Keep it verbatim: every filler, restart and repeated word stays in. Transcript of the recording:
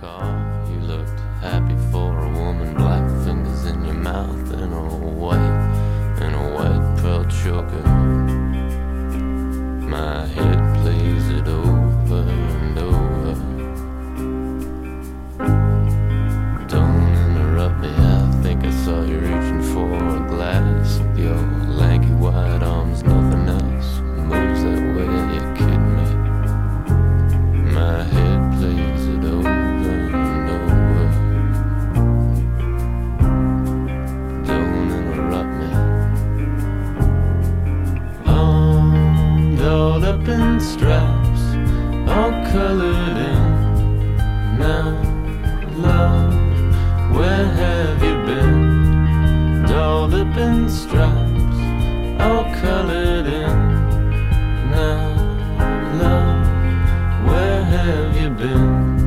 car. You looked happy for a woman, black fingers in your mouth, and a white, and a white pearl choker. My head plays it over and over. Don't interrupt me, I think I saw you reaching for a glass with your lanky white arms, nothing else moves that way, you kidding me? My head plays it over and over. Don't interrupt me. I'm dolled up in stripes, all colored in. Now, love, where have you been? Dolled up in stripes, all colored in. Now, love, where have you been?